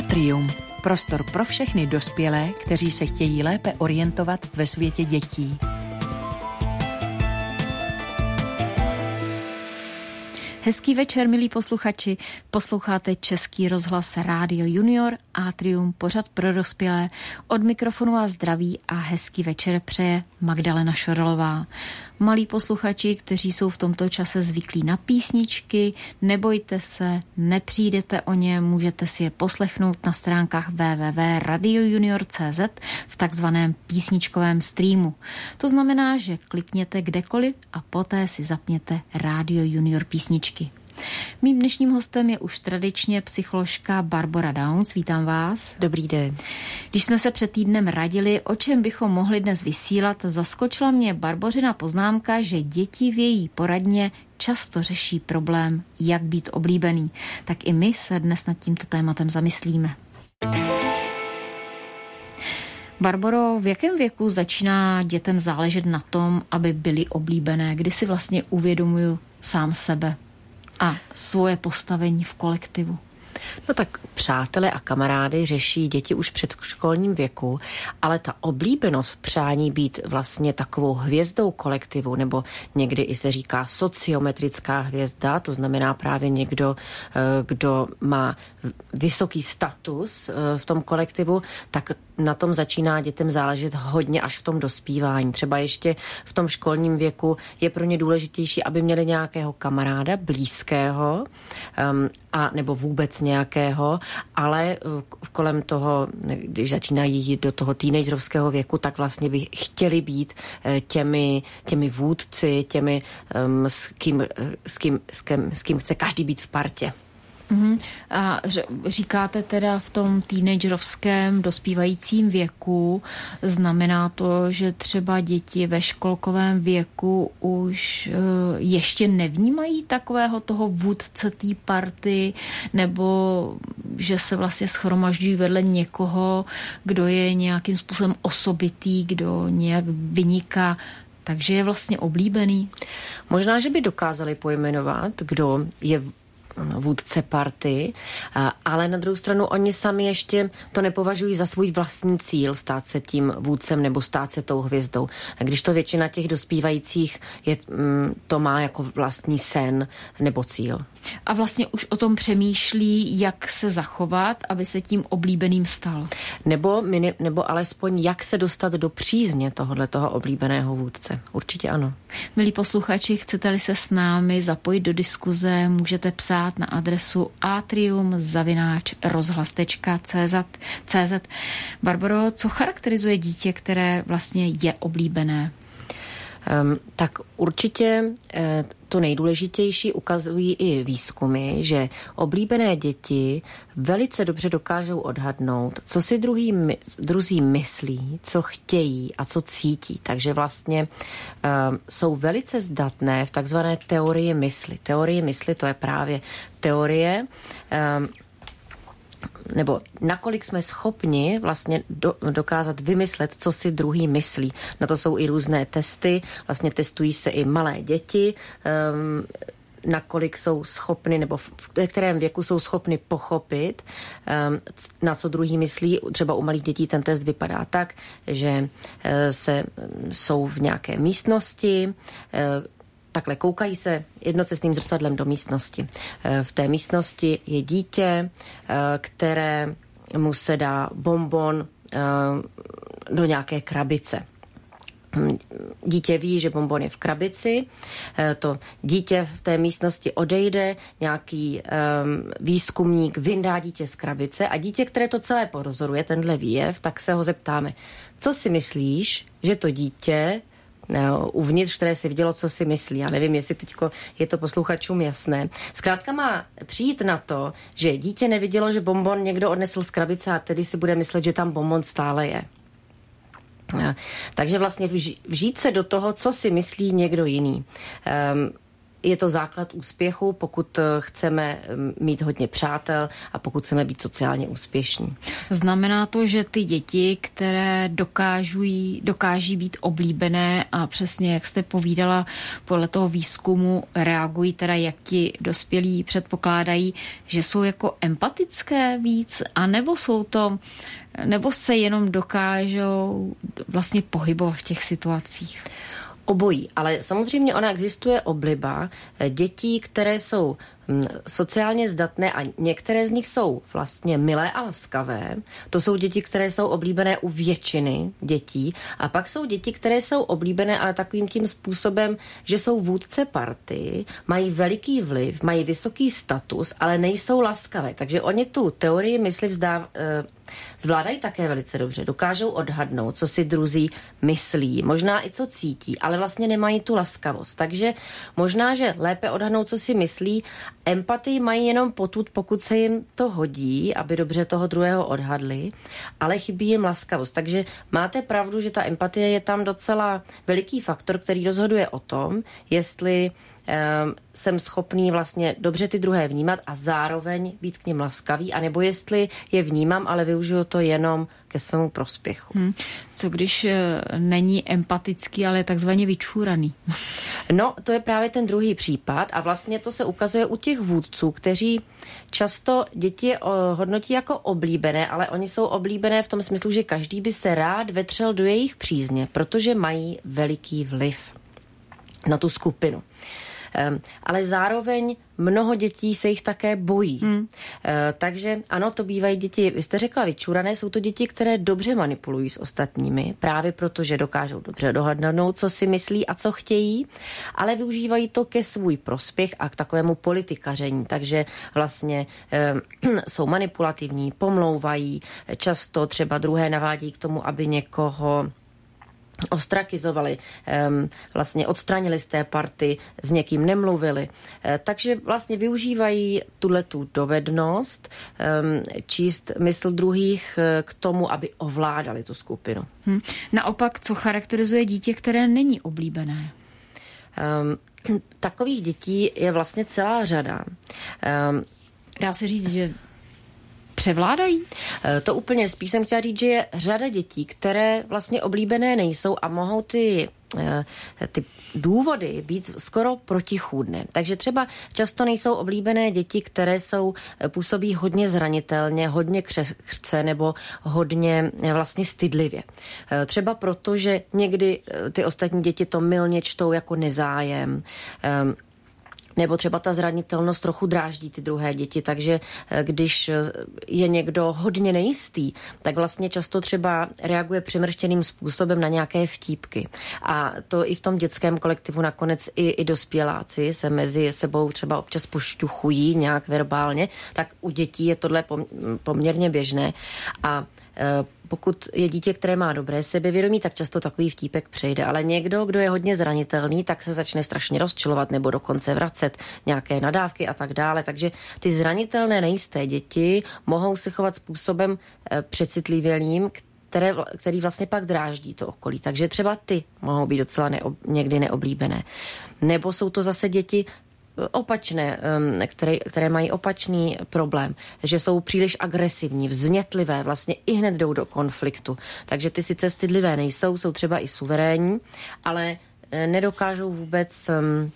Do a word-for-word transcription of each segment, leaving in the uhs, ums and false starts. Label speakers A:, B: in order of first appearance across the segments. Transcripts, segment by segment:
A: Atrium. Prostor pro všechny dospělé, kteří se chtějí lépe orientovat ve světě dětí.
B: Hezký večer, milí posluchači. Posloucháte Český rozhlas Rádio Junior, Atrium, pořad pro dospělé. Od mikrofonu vás zdraví a hezký večer přeje Magdalena Šorlová. Malí posluchači, kteří jsou v tomto čase zvyklí na písničky, nebojte se, nepřijdete o ně, můžete si je poslechnout na stránkách w w w tečka radio junior tečka c z v takzvaném písničkovém streamu. To znamená, že klikněte kdekoliv a poté si zapněte Rádio Junior písničky. Mým dnešním hostem je už tradičně psycholožka Barbora Downs. Vítám vás.
C: Dobrý den.
B: Když jsme se před týdnem radili, o čem bychom mohli dnes vysílat, zaskočila mě Barbořina poznámka, že děti v její poradně často řeší problém, jak být oblíbený. Tak i my se dnes nad tímto tématem zamyslíme. Barboro, v jakém věku začíná dětem záležet na tom, aby byly oblíbené? Kdy si vlastně uvědomuju sám sebe a svoje postavení v kolektivu?
C: No tak přátelé a kamarády řeší děti už v předškolním věku, ale ta oblíbenost, přání být vlastně takovou hvězdou kolektivu, nebo někdy i se říká sociometrická hvězda, to znamená právě někdo, kdo má vysoký status v tom kolektivu, tak na tom začíná dětem záležet hodně až v tom dospívání. Třeba ještě v tom školním věku je pro ně důležitější, aby měli nějakého kamaráda blízkého um, a nebo vůbec nějakého, ale kolem toho, když začínají jít do toho teenagerovského věku, tak vlastně by chtěli být těmi, těmi vůdci, těmi, um, s, kým, s, kým, s, kým, s kým chce každý být v partě.
B: Uhum. A říkáte teda v tom teenagerovském dospívajícím věku, znamená to, že třeba děti ve školkovém věku už uh, ještě nevnímají takového toho vůdce té party, nebo že se vlastně shromažďují vedle někoho, kdo je nějakým způsobem osobitý, kdo nějak vyniká, takže je vlastně oblíbený?
C: Možná, že by dokázali pojmenovat, kdo je vůdce party, ale na druhou stranu oni sami ještě to nepovažují za svůj vlastní cíl stát se tím vůdcem nebo stát se tou hvězdou. Když to většina těch dospívajících je, to má jako vlastní sen nebo cíl.
B: A vlastně už o tom přemýšlí, jak se zachovat, aby se tím oblíbeným stal.
C: Nebo, nebo alespoň jak se dostat do přízně tohohle toho oblíbeného vůdce. Určitě ano.
B: Milí posluchači, chcete-li se s námi zapojit do diskuze, můžete psát na adresu atrium zavináč rozhlas tečka cé zet. Barboro, co charakterizuje dítě, které vlastně je oblíbené?
C: Um, tak určitě eh, to nejdůležitější ukazují i výzkumy, že oblíbené děti velice dobře dokážou odhadnout, co si druhý, druzí myslí, co chtějí a co cítí. Takže vlastně um, jsou velice zdatné v takzvané teorii mysli. Teorie mysli, to je právě teorie, um, nebo nakolik jsme schopni vlastně do, dokázat vymyslet, co si druhý myslí. Na to jsou i různé testy, vlastně testují se i malé děti, um, nakolik jsou schopny, nebo v, v kterém věku jsou schopny pochopit, um, na co druhý myslí. Třeba u malých dětí ten test vypadá tak, že uh, se jsou v nějaké místnosti, uh, takhle koukají se jednocestným zrcadlem do místnosti. V té místnosti je dítě, které mu se dá bonbon do nějaké krabice. Dítě ví, že bonbon je v krabici, to dítě v té místnosti odejde, nějaký um, výzkumník vyndá dítě z krabice a dítě, které to celé porozoruje, tenhle výjev, tak se ho zeptáme, co si myslíš, že to dítě uvnitř, které si vidělo, co si myslí. Já nevím, jestli teďko je to posluchačům jasné. Zkrátka má přijít na to, že dítě nevidělo, že bonbon někdo odnesl z krabice a tedy si bude myslet, že tam bonbon stále je. Takže vlastně vžít se do toho, co si myslí někdo jiný. Um, je to základ úspěchu, pokud chceme mít hodně přátel a pokud chceme být sociálně úspěšní.
B: Znamená to, že ty děti, které dokážují, dokáží být oblíbené a přesně, jak jste povídala, podle toho výzkumu reagují teda, jak ti dospělí předpokládají, že jsou jako empatické víc, anebo jsou to, nebo se jenom dokážou vlastně pohybovat v těch situacích?
C: Obojí, ale samozřejmě ona existuje obliba dětí, které jsou sociálně zdatné a některé z nich jsou vlastně milé a laskavé. To jsou děti, které jsou oblíbené u většiny dětí. A pak jsou děti, které jsou oblíbené, ale takovým tím způsobem, že jsou vůdce party, mají veliký vliv, mají vysoký status, ale nejsou laskavé. Takže oni tu teorii mysli vzdáv, zvládají také velice dobře. Dokážou odhadnout, co si druzí myslí, možná i co cítí, ale vlastně nemají tu laskavost. Takže možná, že lépe odhadnout, co si myslí. Empatii mají jenom potud, pokud se jim to hodí, aby dobře toho druhého odhadli, ale chybí jim laskavost. Takže máte pravdu, že ta empatie je tam docela veliký faktor, který rozhoduje o tom, jestli um, jsem schopný vlastně dobře ty druhé vnímat a zároveň být k nim laskavý, anebo jestli je vnímám, ale využiju to jenom ke svému prospěchu. Hmm.
B: Co když není empatický, ale je takzvaně vyčůraný?
C: No, to je právě ten druhý případ a vlastně to se ukazuje u těch vůdců, kteří často děti hodnotí jako oblíbené, ale oni jsou oblíbené v tom smyslu, že každý by se rád vetřel do jejich přízně, protože mají veliký vliv na tu skupinu. Um, ale zároveň mnoho dětí se jich také bojí. Hmm. Uh, takže ano, to bývají děti, vy jste řekla vyčurané, jsou to děti, které dobře manipulují s ostatními, právě proto, že dokážou dobře dohadnout, co si myslí a co chtějí, ale využívají to ke svůj prospěch a k takovému politikaření. Takže vlastně um, jsou manipulativní, pomlouvají, často třeba druhé navádí k tomu, aby někoho ostrakizovali, vlastně odstranili z té party, s někým nemluvili. Takže vlastně využívají tuhletu dovednost číst mysl druhých k tomu, aby ovládali tu skupinu.
B: Hmm. Naopak, co charakterizuje dítě, které není oblíbené?
C: Um, takových dětí je vlastně celá řada. Um,
B: Dá se říct, že převládají?
C: To úplně spíš jsem chtěla říct, že je řada dětí, které vlastně oblíbené nejsou a mohou ty, ty důvody být skoro protichůdné. Takže třeba často nejsou oblíbené děti, které jsou, působí hodně zranitelně, hodně křehce nebo hodně vlastně stydlivě. Třeba proto, že někdy ty ostatní děti to mylně čtou jako nezájem, nebo třeba ta zranitelnost trochu dráždí ty druhé děti, takže když je někdo hodně nejistý, tak vlastně často třeba reaguje přemrštěným způsobem na nějaké vtípky. A to i v tom dětském kolektivu nakonec i, i dospěláci se mezi sebou třeba občas pošťuchují nějak verbálně, tak u dětí je tohle poměrně běžné. A pokud je dítě, které má dobré sebevědomí, tak často takový vtípek přejde. Ale někdo, kdo je hodně zranitelný, tak se začne strašně rozčilovat nebo dokonce vracet nějaké nadávky a tak dále. Takže ty zranitelné nejisté děti mohou se chovat způsobem přecitlivělým, které, který vlastně pak dráždí to okolí. Takže třeba ty mohou být docela neob, někdy neoblíbené. Nebo jsou to zase děti opačné, které, které mají opačný problém, že jsou příliš agresivní, vznětlivé, vlastně i hned jdou do konfliktu. Takže ty sice stydlivé nejsou, jsou třeba i suverénní, ale nedokážou vůbec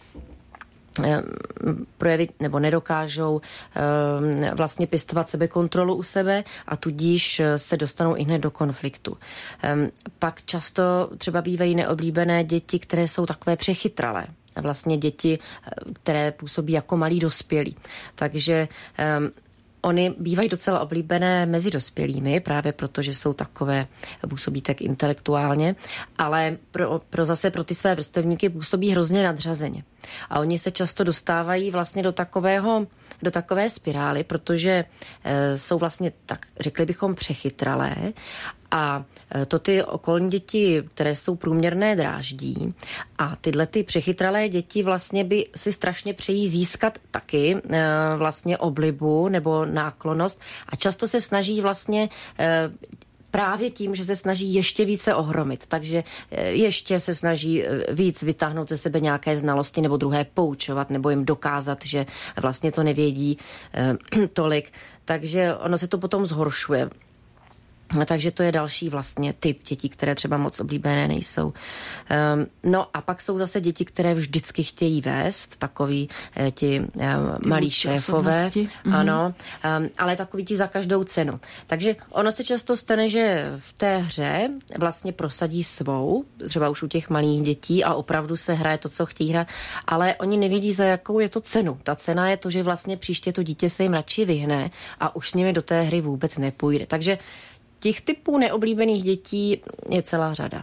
C: projevit nebo nedokážou vlastně pěstovat sebekontrolu u sebe a tudíž se dostanou i hned do konfliktu. Pak často třeba bývají neoblíbené děti, které jsou takové přechytralé. Vlastně děti, které působí jako malí dospělí. Takže um, oni bývají docela oblíbené mezi dospělými, právě proto, že jsou takové, působí tak intelektuálně, ale pro, pro zase pro ty své vrstevníky působí hrozně nadřazeně. A oni se často dostávají vlastně do takového, do takové spirály, protože e, jsou vlastně, tak řekli bychom, přechytralé a to ty okolní děti, které jsou průměrné, dráždí a tyhle ty přechytralé děti vlastně by si strašně přejí získat taky e, vlastně oblibu nebo náklonnost a často se snaží vlastně e, právě tím, že se snaží ještě více ohromit, takže ještě se snaží víc vytáhnout ze sebe nějaké znalosti nebo druhé poučovat nebo jim dokázat, že vlastně to nevědí eh, tolik, takže ono se to potom zhoršuje. Takže to je další vlastně typ dětí, které třeba moc oblíbené nejsou. Um, no a pak jsou zase děti, které vždycky chtějí vést, takový eh, ti eh, malí šéfové, ano, um, ale takový ti za každou cenu. Takže ono se často stane, že v té hře vlastně prosadí svou, třeba už u těch malých dětí a opravdu se hraje to, co chtějí hrát, ale oni nevědí, za jakou je to cenu. Ta cena je to, že vlastně příště to dítě se jim radši vyhne a už s nimi do té hry vůbec nepůjde. Takže těch typů neoblíbených dětí je celá řada.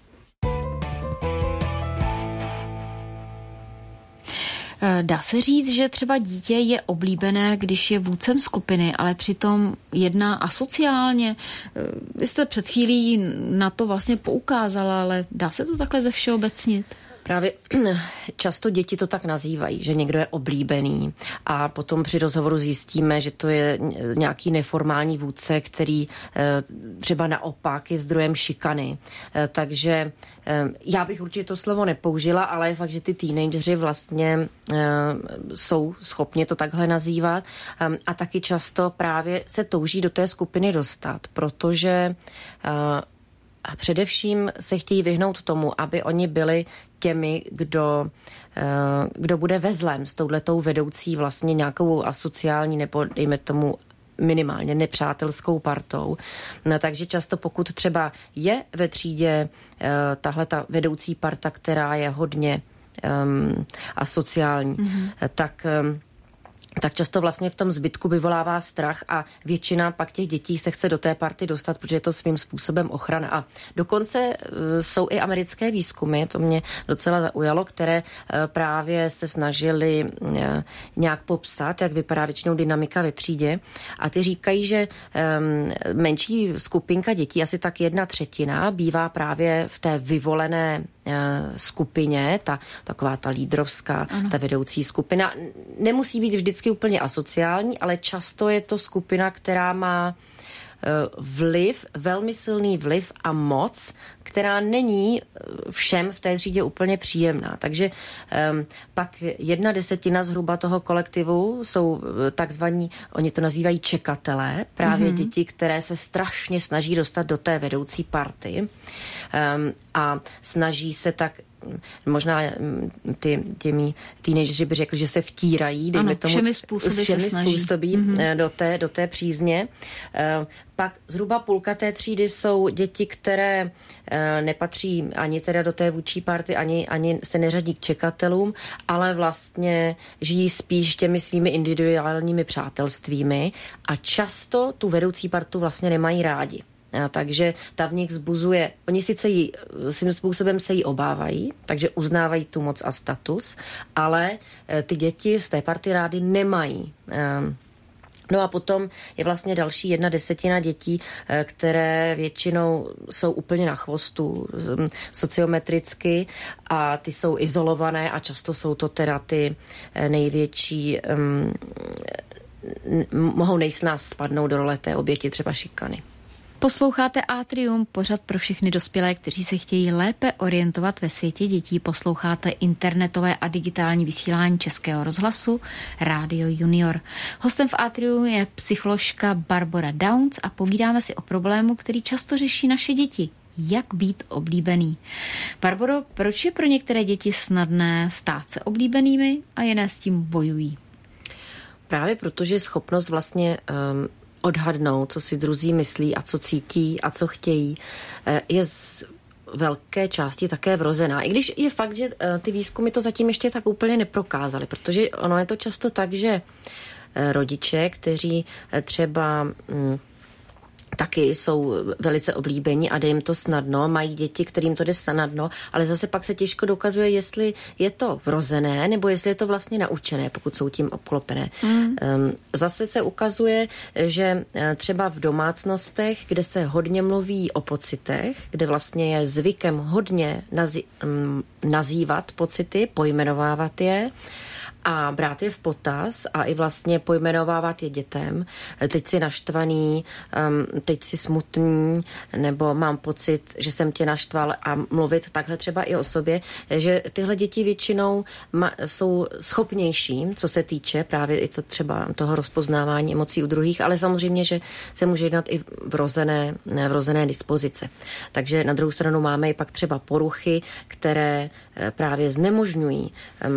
B: Dá se říct, že třeba dítě je oblíbené, když je vůdcem skupiny, ale přitom jedná asociálně. Vy jste před chvílí na to vlastně poukázala, ale dá se to takhle zevšeobecnit?
C: Právě často děti to tak nazývají, že někdo je oblíbený a potom při rozhovoru zjistíme, že to je nějaký neformální vůdce, který třeba naopak je zdrojem šikany. Takže já bych určitě to slovo nepoužila, ale je fakt, že ty teenageři vlastně jsou schopni to takhle nazývat a taky často právě se touží do té skupiny dostat, protože a především se chtějí vyhnout tomu, aby oni byli těmi, kdo, kdo bude ve zlém s touhletou vedoucí vlastně nějakou asociální nebo dejme tomu minimálně nepřátelskou partou. No, takže často pokud třeba je ve třídě tahle ta vedoucí parta, která je hodně um, asociální, mm-hmm. tak um, tak často vlastně v tom zbytku vyvolává strach a většina pak těch dětí se chce do té party dostat, protože je to svým způsobem ochrana. A dokonce jsou i americké výzkumy, to mě docela zaujalo, které právě se snažili nějak popsat, jak vypadá většinou dynamika ve třídě. A ty říkají, že menší skupinka dětí, asi tak jedna třetina, bývá právě v té vyvolené skupině, ta taková ta lídrovská, ano. Ta vedoucí skupina. Nemusí být vždycky úplně asociální, ale často je to skupina, která má vliv, velmi silný vliv a moc, která není všem v té třídě úplně příjemná. Takže um, pak jedna desetina zhruba toho kolektivu jsou takzvaní, oni to nazývají čekatelé, právě mm-hmm. děti, které se strašně snaží dostat do té vedoucí party um, a snaží se tak možná ty, těmi teenageři by řekli, že se vtírají, dejme
B: ano,
C: tomu,
B: všemi způsoby
C: všemi
B: se snaží.
C: způsobí mm-hmm. do, té, do té přízně. Pak zhruba půlka té třídy jsou děti, které nepatří ani teda do té vůdčí party, ani, ani se neřadí k čekatelům, ale vlastně žijí spíš těmi svými individuálními přátelstvími a často tu vedoucí partu vlastně nemají rádi. A takže ta v nich vzbuzuje, oni sice jí, svým způsobem se jí obávají, takže uznávají tu moc a status, ale ty děti z té party rády nemají. No a potom je vlastně další jedna desetina dětí, které většinou jsou úplně na chvostu sociometricky a ty jsou izolované a často jsou to teda ty největší, um, mohou nejsnáz spadnout do role té oběti třeba šikany.
B: Posloucháte Atrium, pořad pro všechny dospělé, kteří se chtějí lépe orientovat ve světě dětí. Posloucháte internetové a digitální vysílání Českého rozhlasu Rádio Junior. Hostem v Atriu je psycholožka Barbora Downs a povídáme si o problému, který často řeší naše děti. Jak být oblíbený. Barboro, proč je pro některé děti snadné stát se oblíbenými a jiné s tím bojují?
C: Právě protože schopnost vlastně um, odhadnout, co si druzí myslí a co cítí a co chtějí, je z velké části také vrozená. I když je fakt, že ty výzkumy to zatím ještě tak úplně neprokázaly, protože ono je to často tak, že rodiče, kteří třeba taky jsou velice oblíbení a jde jim to snadno, mají děti, kterým to jde snadno, ale zase pak se těžko dokazuje, jestli je to vrozené, nebo jestli je to vlastně naučené, pokud jsou tím obklopené. Mm. Zase se ukazuje, že třeba v domácnostech, kde se hodně mluví o pocitech, kde vlastně je zvykem hodně nazý, nazývat pocity, pojmenovávat je, a brát je v potaz a i vlastně pojmenovávat je dětem. Teď jsi naštvaný, teď jsi smutný, nebo mám pocit, že jsem tě naštval a mluvit takhle třeba i o sobě, že tyhle děti většinou ma, jsou schopnější, co se týče právě i to třeba toho rozpoznávání emocí u druhých, ale samozřejmě, že se může jednat i vrozené, vrozené dispozice. Takže na druhou stranu máme i pak třeba poruchy, které právě znemožňují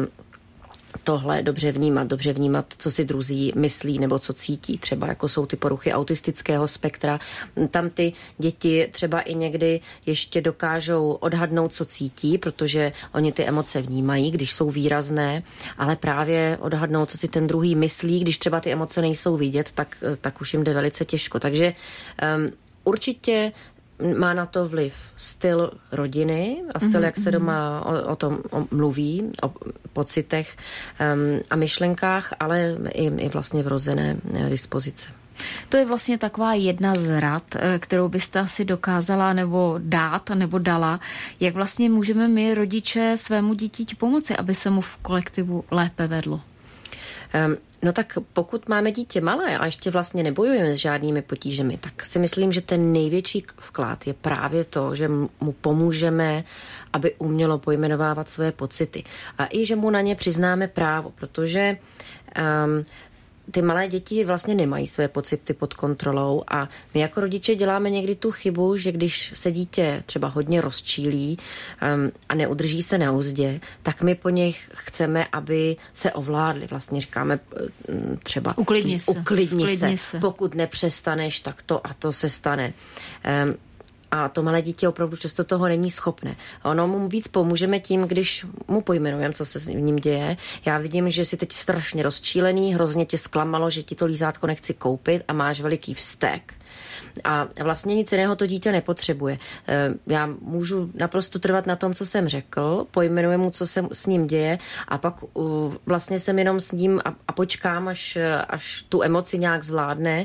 C: tohle dobře vnímat, dobře vnímat, co si druzí myslí nebo co cítí. Třeba jako jsou ty poruchy autistického spektra. Tam ty děti třeba i někdy ještě dokážou odhadnout, co cítí, protože oni ty emoce vnímají, když jsou výrazné, ale právě odhadnout, co si ten druhý myslí, když třeba ty emoce nejsou vidět, tak, tak už jim jde velice těžko. Takže um, určitě má na to vliv styl rodiny a styl, mm-hmm. jak se doma o, o tom o, mluví, o pocitech um, a myšlenkách, ale i, i vlastně vrozené dispozice.
B: To je vlastně taková jedna z rad, kterou byste asi dokázala nebo dát, nebo dala, jak vlastně můžeme my, rodiče, svému dítěti pomoci, aby se mu v kolektivu lépe vedlo.
C: Um, No tak pokud máme dítě malé a ještě vlastně nebojujeme s žádnými potížemi, tak si myslím, že ten největší vklad je právě to, že mu pomůžeme, aby umělo pojmenovávat své pocity. A i, že mu na ně přiznáme právo, protože um, ty malé děti vlastně nemají své pocity pod kontrolou a my jako rodiče děláme někdy tu chybu, že když se dítě třeba hodně rozčílí um, a neudrží se na uzdě, tak my po nich chceme, aby se ovládli. Vlastně říkáme um, třeba
B: uklidni se.
C: Uklidni,
B: uklidni
C: se.
B: se.
C: Pokud nepřestaneš, tak to a to se stane. Um, A to malé dítě opravdu často toho není schopné. Ono mu víc pomůžeme tím, když mu pojmenujeme, co se s ním děje. Já vidím, že jsi teď strašně rozčílený, hrozně tě zklamalo, že ti to lízátko nechci koupit a máš veliký vztek. A vlastně nic jiného to dítě nepotřebuje. Já můžu naprosto trvat na tom, co jsem řekl, pojmenuji mu, co se s ním děje a pak vlastně jsem jenom s ním a, a počkám, až, až tu emoci nějak zvládne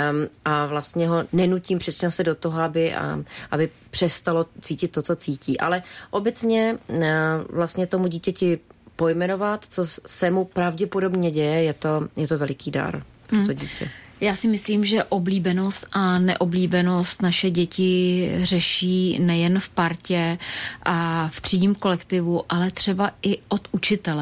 C: a vlastně ho nenutím přesně se do toho, aby, aby přestalo cítit to, co cítí. Ale obecně vlastně tomu dítěti pojmenovat, co se mu pravděpodobně děje, je to, je to veliký dar pro to dítě.
B: Já si myslím, že oblíbenost a neoblíbenost naše děti řeší nejen v partě a v třídním kolektivu, ale třeba i od učitele.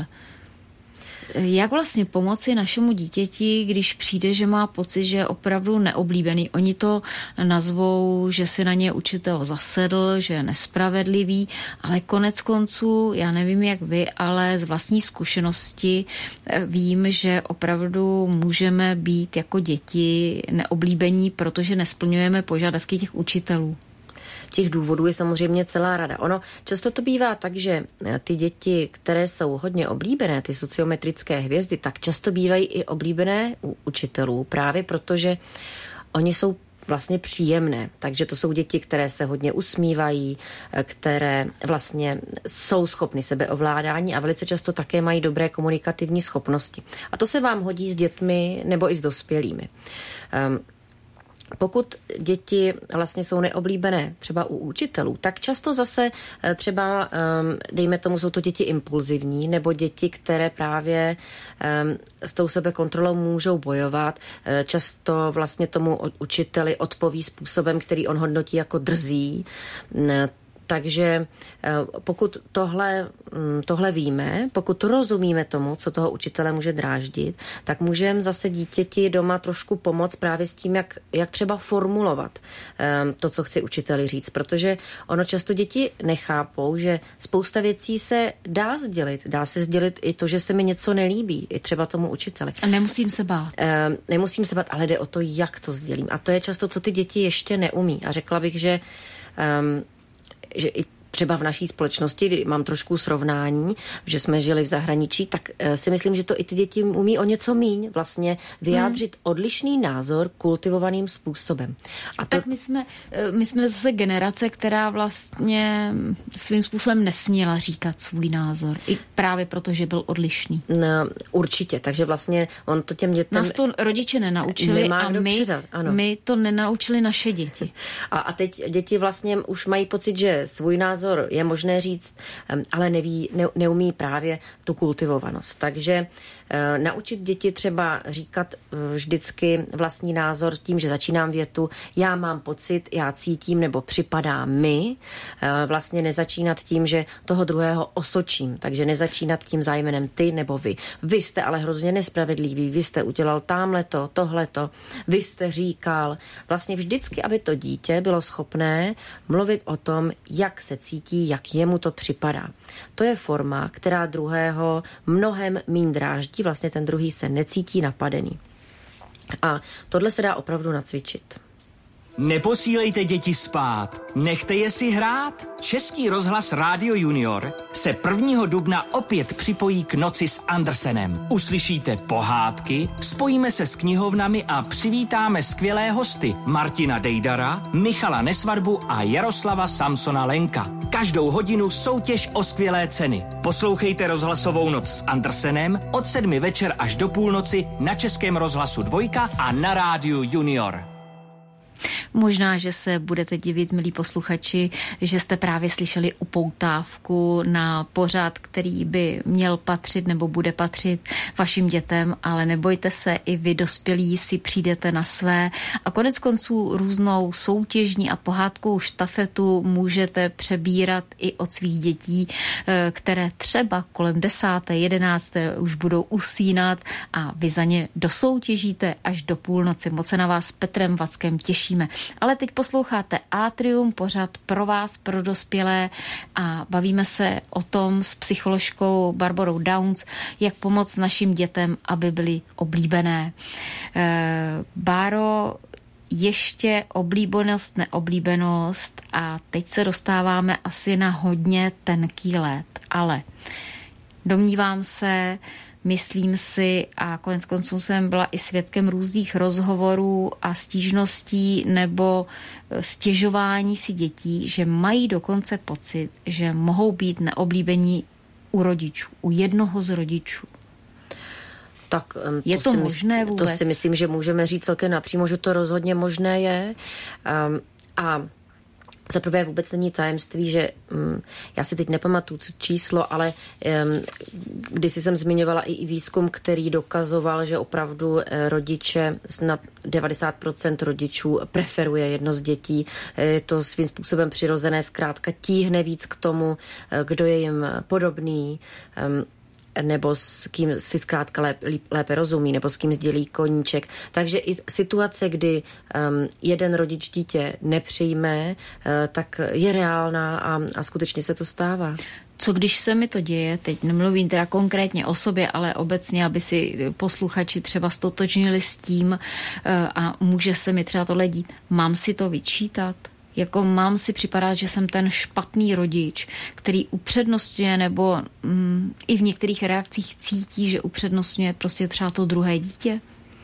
B: Jak vlastně pomoci našemu dítěti, když přijde, že má pocit, že je opravdu neoblíbený? Oni to nazvou, že si na ně učitel zasedl, že je nespravedlivý, ale konec konců, já nevím jak vy, ale z vlastní zkušenosti vím, že opravdu můžeme být jako děti neoblíbení, protože nesplňujeme požadavky těch učitelů.
C: Těch důvodů je samozřejmě celá rada. Ono často to bývá tak, že ty děti, které jsou hodně oblíbené, ty sociometrické hvězdy, tak často bývají i oblíbené u učitelů, právě protože oni jsou vlastně příjemné. Takže to jsou děti, které se hodně usmívají, které vlastně jsou schopny sebeovládání a velice často také mají dobré komunikativní schopnosti. A to se vám hodí s dětmi nebo i s dospělými. Um, Pokud děti vlastně jsou neoblíbené třeba u učitelů, tak často zase třeba, dejme tomu, jsou to děti impulzivní nebo děti, které právě s tou sebekontrolou můžou bojovat. Často vlastně tomu učiteli odpoví způsobem, který on hodnotí jako drzý. Takže pokud tohle, tohle víme, pokud rozumíme tomu, co toho učitele může dráždit, tak můžeme zase dítěti doma trošku pomoct právě s tím, jak, jak třeba formulovat to, co chci učiteli říct. Protože ono často děti nechápou, že spousta věcí se dá sdělit. Dá se sdělit i to, že se mi něco nelíbí, i třeba tomu učiteli.
B: A nemusím se bát.
C: Nemusím se bát, ale jde o to, jak to sdělím. A to je často, co ty děti ještě neumí. A řekla bych, že um, že i třeba v naší společnosti, kdy mám trošku srovnání, že jsme žili v zahraničí, tak si myslím, že to i ty děti umí o něco míň vlastně vyjádřit hmm. odlišný názor kultivovaným způsobem. A to...
B: Tak my jsme, my jsme zase generace, která vlastně svým způsobem nesměla říkat svůj názor. I právě proto, že byl odlišný.
C: No, určitě, takže vlastně on to těm dětem...
B: Nás to rodiče nenaučili a my,
C: přidat,
B: my to nenaučili naše děti.
C: A, a teď děti vlastně už mají pocit, že svůj názor názor je možné říct, ale neví, ne, neumí právě tu kultivovanost. Takže e, naučit děti třeba říkat e, vždycky vlastní názor s tím, že začínám větu, já mám pocit, já cítím nebo připadá mi, e, vlastně nezačínat tím, že toho druhého osočím, takže nezačínat tím zájmenem ty nebo vy. Vy jste ale hrozně nespravedlivý, vy jste udělal támhleto, tohleto, vy jste říkal. Vlastně vždycky, aby to dítě bylo schopné mluvit o tom, jak se cítí, jak jemu to připadá. To je forma, která druhého mnohem míň dráždí, vlastně ten druhý se necítí napadený. A tohle se dá opravdu nacvičit.
D: Neposílejte děti spát, nechte je si hrát. Český rozhlas Rádio Junior se prvního dubna opět připojí k Noci s Andersenem. Uslyšíte pohádky, spojíme se s knihovnami a přivítáme skvělé hosty Martina Dejdara, Michala Nesvadbu a Jaroslava Samsona Lenka. Každou hodinu soutěž o skvělé ceny. Poslouchejte rozhlasovou Noc s Andersenem od sedmi večer až do půlnoci na Českém rozhlasu Dvojka a na Rádiu Junior.
B: Možná, že se budete divit, milí posluchači, že jste právě slyšeli upoutávku na pořad, který by měl patřit nebo bude patřit vašim dětem, ale nebojte se, i vy dospělí si přijdete na své a konec konců různou soutěžní a pohádkou štafetu můžete přebírat i od svých dětí, které třeba kolem desáté, jedenácté už budou usínat a vy za ně dosoutěžíte až do půlnoci. Moc se na vás s Petrem Vackem těšíme. Ale teď posloucháte Atrium, pořad pro vás, pro dospělé a bavíme se o tom s psycholožkou Barborou Downs, jak pomoct našim dětem, aby byly oblíbené. E, Báro, ještě oblíbenost, neoblíbenost a teď se dostáváme asi na hodně tenký led, ale domnívám se, myslím si a konec konců jsem byla i svědkem různých rozhovorů a stížností nebo stěžování si dětí, že mají dokonce pocit, že mohou být neoblíbení u rodičů, u jednoho z rodičů.
C: Tak,
B: je to, to možné
C: mysl,
B: vůbec?
C: To si myslím, že můžeme říct celkem napřímo, že to rozhodně možné je. Um, a za prvé vůbec není tajemství, že um, já si teď nepamatuju číslo, ale um, kdysi jsem zmiňovala i, i výzkum, který dokazoval, že opravdu uh, rodiče, snad devadesát procent rodičů preferuje jedno z dětí. Je to svým způsobem přirozené, zkrátka tíhne víc k tomu, uh, kdo je jim podobný, um, nebo s kým si zkrátka lépe, lépe rozumí, nebo s kým sdělí koníček. Takže i situace, kdy um, jeden rodič dítě nepřijme, uh, tak je reálná a, a skutečně se to stává.
B: Co když se mi to děje, teď nemluvím teda konkrétně o sobě, ale obecně, aby si posluchači třeba stotožnili s tím uh, a může se mi třeba tohle dít. Mám si to vyčítat? Jako mám si připadat, že jsem ten špatný rodič, který upřednostňuje nebo mm, i v některých reakcích cítí, že upřednostňuje prostě třeba to druhé dítě?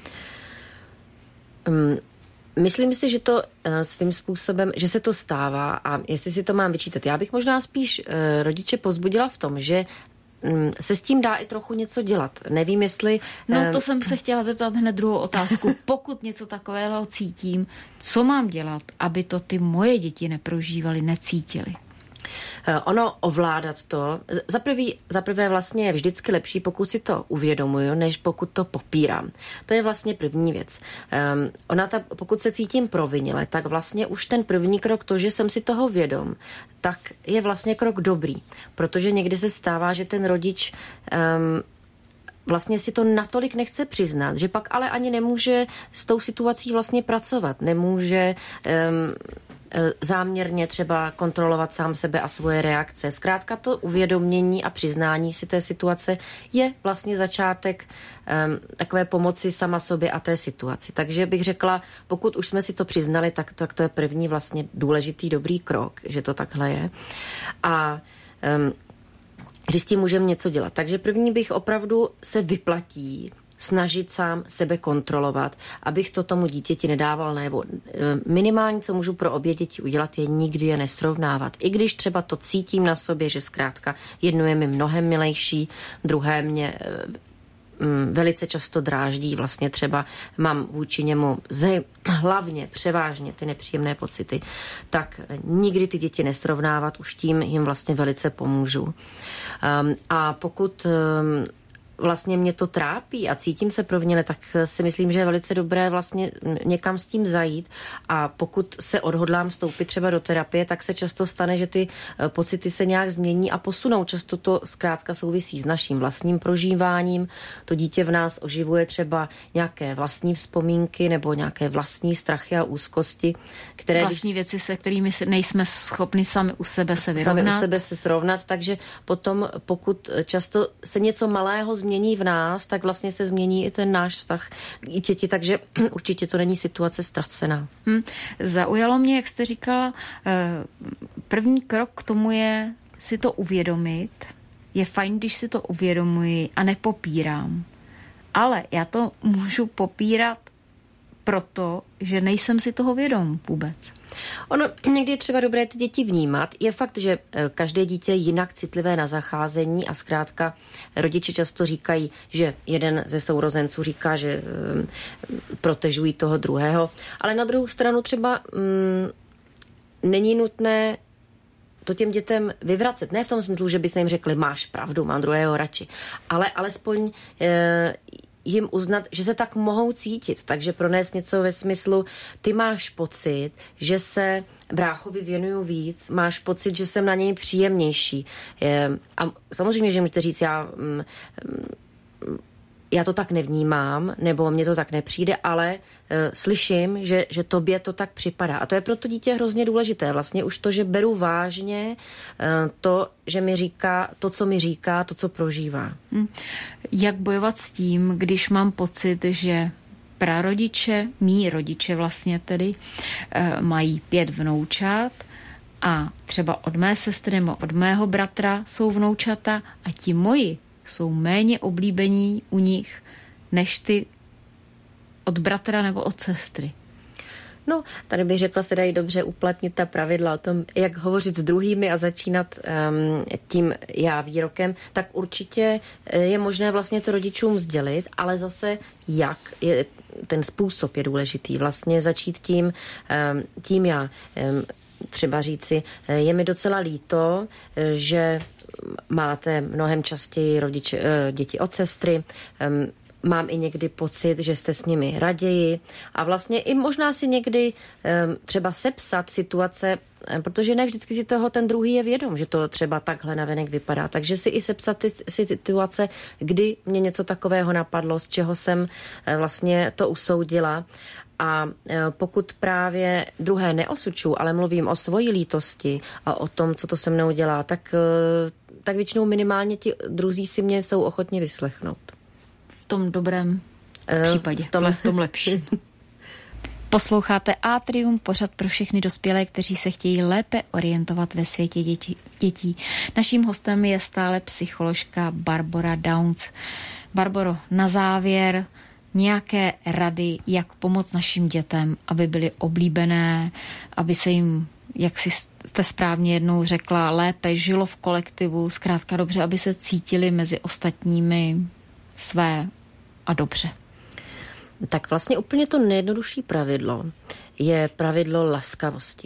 C: Um, myslím si, že to uh, svým způsobem, že se to stává a jestli si to mám vyčítat. Já bych možná spíš uh, rodiče povzbudila v tom, že se s tím dá i trochu něco dělat. Nevím, jestli...
B: No to jsem se chtěla zeptat hned druhou otázku. Pokud něco takového cítím, co mám dělat, aby to ty moje děti neprožívaly, necítily?
C: Ono ovládat to, zaprvé, zaprvé vlastně je vždycky lepší, pokud si to uvědomuju, než pokud to popírám. To je vlastně první věc. Um, ona ta, pokud se cítím provinile, tak vlastně už ten první krok, to, že jsem si toho vědom, tak je vlastně krok dobrý. Protože někdy se stává, že ten rodič um, vlastně si to natolik nechce přiznat, že pak ale ani nemůže s tou situací vlastně pracovat. Nemůže... Um, záměrně třeba kontrolovat sám sebe a svoje reakce. Zkrátka to uvědomění a přiznání si té situace je vlastně začátek um, takové pomoci sama sobě a té situaci. Takže bych řekla, pokud už jsme si to přiznali, tak, tak to je první vlastně důležitý dobrý krok, že to takhle je. A um, když s tím můžeme něco dělat. Takže první bych opravdu se vyplatí snažit sám sebe kontrolovat, abych to tomu dítěti nedával najevo. Minimálně, co můžu pro obě děti udělat, je nikdy je nesrovnávat. I když třeba to cítím na sobě, že zkrátka jedno je mi mnohem milejší, druhé mě velice často dráždí, vlastně třeba mám vůči němu zej, hlavně převážně ty nepříjemné pocity, tak nikdy ty děti nesrovnávat, už tím jim vlastně velice pomůžu. Um, a pokud um, vlastně mě to trápí a cítím se proviněle, tak si myslím, že je velice dobré vlastně někam s tím zajít a pokud se odhodlám vstoupit třeba do terapie, tak se často stane, že ty pocity se nějak změní a posunou. Často to zkrátka souvisí s naším vlastním prožíváním. To dítě v nás oživuje třeba nějaké vlastní vzpomínky nebo nějaké vlastní strachy a úzkosti, které...
B: Vlastní věci, se kterými nejsme schopni sami u sebe se vyrovnat.
C: Sami u sebe se srovnat, takže potom, pokud často se něco malého změní v nás, tak vlastně se změní i ten náš vztah k děti, takže určitě to není situace ztracená.
B: Hmm. Zaujalo mě, jak jste říkala, první krok k tomu je si to uvědomit. Je fajn, když si to uvědomuji a nepopírám. Ale já to můžu popírat proto, že nejsem si toho vědom vůbec.
C: Ono někdy je třeba dobré ty děti vnímat. Je fakt, že každé dítě je jinak citlivé na zacházení a zkrátka rodiče často říkají, že jeden ze sourozenců říká, že um, protežují toho druhého, ale na druhou stranu třeba um, není nutné to těm dětem vyvracet. Ne v tom smyslu, že by se jim řekli, máš pravdu, mám druhého radši, ale alespoň e, jim uznat, že se tak mohou cítit. Takže pronést něco ve smyslu, ty máš pocit, že se bráchovi věnuju víc, máš pocit, že jsem na něj příjemnější. E, a samozřejmě, že můžete říct, já... Mm, já to tak nevnímám, nebo mně to tak nepřijde, ale e, slyším, že, že tobě to tak připadá. A to je pro to dítě hrozně důležité. Vlastně už to, že beru vážně e, to, že mi říká, to, co mi říká, to, co prožívá.
B: Hmm. Jak bojovat s tím, když mám pocit, že prarodiče, mí rodiče vlastně tedy, e, mají pět vnoučat a třeba od mé sestry nebo od mého bratra jsou vnoučata a ti moji jsou méně oblíbení u nich než ty od bratra nebo od sestry.
C: No, tady bych řekla, se dají dobře uplatnit ta pravidla o tom, jak hovořit s druhými a začínat um, tím já výrokem, tak určitě je možné vlastně to rodičům sdělit, ale zase jak, je, ten způsob je důležitý. Vlastně začít tím, um, tím já. Um, třeba říci, je mi docela líto, že máte mnohem častěji rodiče, děti od sestry, mám i někdy pocit, že jste s nimi raději a vlastně i možná si někdy třeba sepsat situace, protože ne vždycky si toho ten druhý je vědom, že to třeba takhle navenek vypadá. Takže si i sepsat ty situace, kdy mě něco takového napadlo, z čeho jsem vlastně to usoudila. A pokud právě druhé neosučuju, ale mluvím o svojí lítosti a o tom, co to se mnou dělá, tak, tak většinou minimálně ti druzí si mě jsou ochotni vyslechnout.
B: V tom dobrém případě, v tom, v tom lepší. Posloucháte Atrium, pořad pro všechny dospělé, kteří se chtějí lépe orientovat ve světě děti, dětí. Naším hostem je stále psycholožka Barbora Downs. Barboro, na závěr nějaké rady, jak pomoct našim dětem, aby byly oblíbené, aby se jim, jak si jste správně jednou řekla, lépe žilo v kolektivu, zkrátka dobře, aby se cítili mezi ostatními své a dobře.
C: Tak vlastně úplně to nejjednodušší pravidlo je pravidlo laskavosti.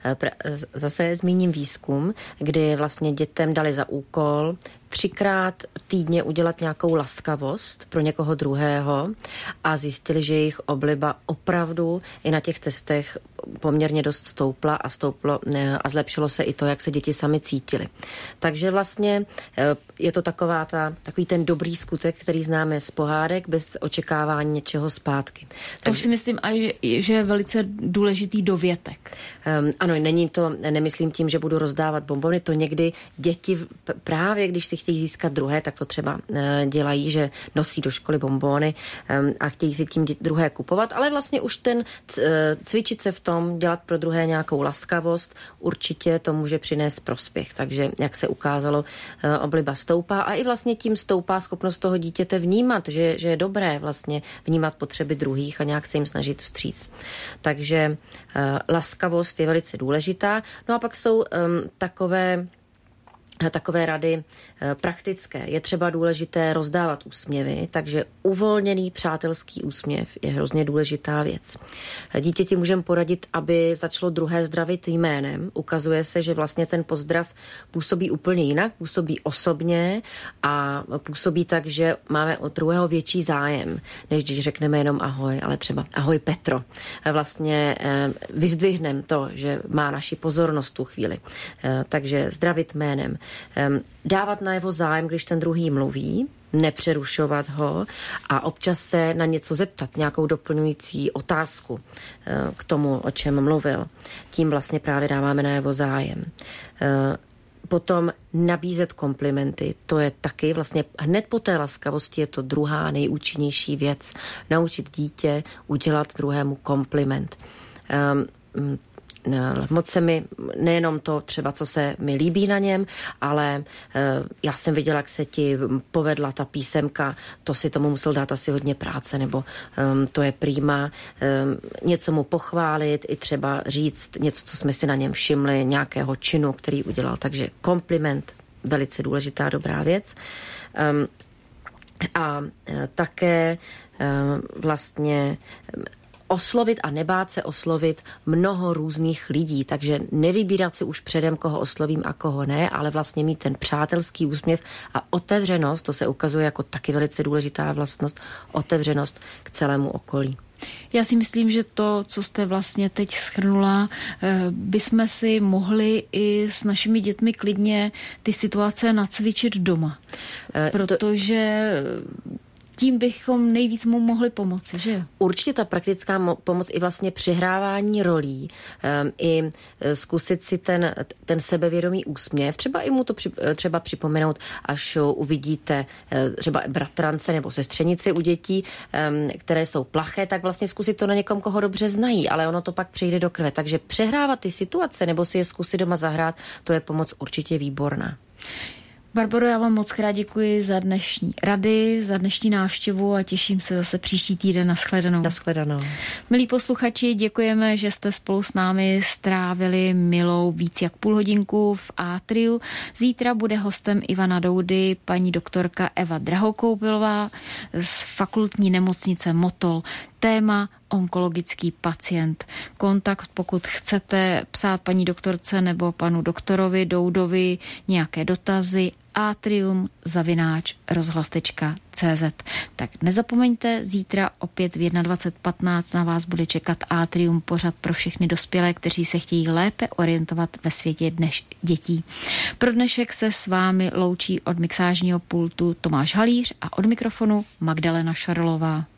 C: Zase zmíním výzkum, kdy vlastně dětem dali za úkol třikrát týdně udělat nějakou laskavost pro někoho druhého a zjistili, že jejich obliba opravdu i na těch testech poměrně dost stoupla a stouplo a zlepšilo se i to, jak se děti sami cítili. Takže vlastně je to taková ta, takový ten dobrý skutek, který známe z pohádek, bez očekávání něčeho zpátky.
B: To
C: Takže,
B: si myslím, že je velice důležitý dovětek.
C: Um, ano, není to, nemyslím tím, že budu rozdávat bonbony, to někdy děti právě, když si chtějí získat druhé, tak to třeba uh, dělají, že nosí do školy bonbony um, a chtějí si tím druhé kupovat, ale vlastně už ten c, cvičit se v tom, dělat pro druhé nějakou laskavost, určitě to může přinést prospěch. Takže, jak se ukázalo, uh, obliba stoupá a i vlastně tím stoupá schopnost toho dítěte vnímat, že, že je dobré vlastně vnímat potřeby druhých a nějak se jim snažit vstříc. Takže uh, laskavost je velice důležitá. No a pak jsou um, takové takové rady praktické. Je třeba důležité rozdávat úsměvy, takže uvolněný přátelský úsměv je hrozně důležitá věc. Dítěti můžeme poradit, aby začalo druhé zdravit jménem. Ukazuje se, že vlastně ten pozdrav působí úplně jinak, působí osobně a působí tak, že máme od druhého větší zájem, než když řekneme jenom ahoj, ale třeba ahoj Petro. Vlastně vyzdvihneme to, že má naši pozornost tu chvíli. Takže zdravit jménem. Dávat najevo zájem, když ten druhý mluví, nepřerušovat ho a občas se na něco zeptat, nějakou doplňující otázku k tomu, o čem mluvil. Tím vlastně právě dáváme najevo zájem. Potom nabízet komplimenty, to je taky vlastně hned po té laskavosti je to druhá nejúčinnější věc. Naučit dítě udělat druhému kompliment. Um, Moc se mi, nejenom to třeba, co se mi líbí na něm, ale uh, já jsem viděla, jak se ti povedla ta písemka, to si tomu musel dát asi hodně práce, nebo um, to je prima, um, něco mu pochválit, i třeba říct něco, co jsme si na něm všimli, nějakého činu, který udělal. Takže kompliment, velice důležitá, dobrá věc. Um, a uh, také uh, vlastně oslovit a nebát se oslovit mnoho různých lidí, takže nevybírat si už předem, koho oslovím a koho ne, ale vlastně mít ten přátelský úsměv a otevřenost, to se ukazuje jako taky velice důležitá vlastnost, otevřenost k celému okolí.
B: Já si myslím, že to, co jste vlastně teď shrnula, bychom si mohli i s našimi dětmi klidně ty situace nacvičit doma. Protože tím bychom nejvíc mu mohli pomoci, že jo?
C: Určitě ta praktická mo- pomoc i vlastně přihrávání rolí, um, i zkusit si ten, ten sebevědomý úsměv, třeba i mu to při, třeba připomenout, až uvidíte uh, třeba bratrance nebo sestřenici u dětí, um, které jsou plaché, tak vlastně zkusit to na někom, koho dobře znají, ale ono to pak přejde do krve. Takže přehrávat ty situace nebo si je zkusit doma zahrát, to je pomoc určitě výborná.
B: Barboro, já vám moc krát děkuji za dnešní rady, za dnešní návštěvu a těším se zase příští týden. Nashledanou.
C: Nashledanou.
B: Milí posluchači, děkujeme, že jste spolu s námi strávili milou víc jak půl hodinku v Atriu. Zítra bude hostem Ivana Doudy paní doktorka Eva Drahokoupilová z fakultní nemocnice Motol. Téma onkologický pacient. Kontakt, pokud chcete psát paní doktorce nebo panu doktorovi Doudovi nějaké dotazy, atrium zavináč rozhlas tečka cé zet. Tak nezapomeňte, zítra opět v dvacet jedna patnáct na vás bude čekat Atrium, pořad pro všechny dospělé, kteří se chtějí lépe orientovat ve světě dneš dětí. Pro dnešek se s vámi loučí od mixážního pultu Tomáš Halíř a od mikrofonu Magdalena Šarlová.